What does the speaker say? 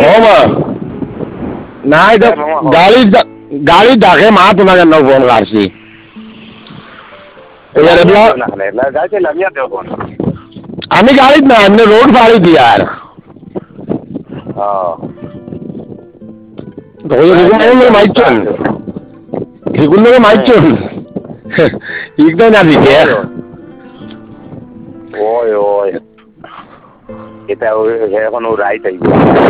नाही तर गाडी ढाके मा तुला न फोन काढशी आम्ही गाडीत नाही आम्ही रोड फाळी ती यार माहित माहित एकदम आधी Ôi ôi, kita he kono right ay.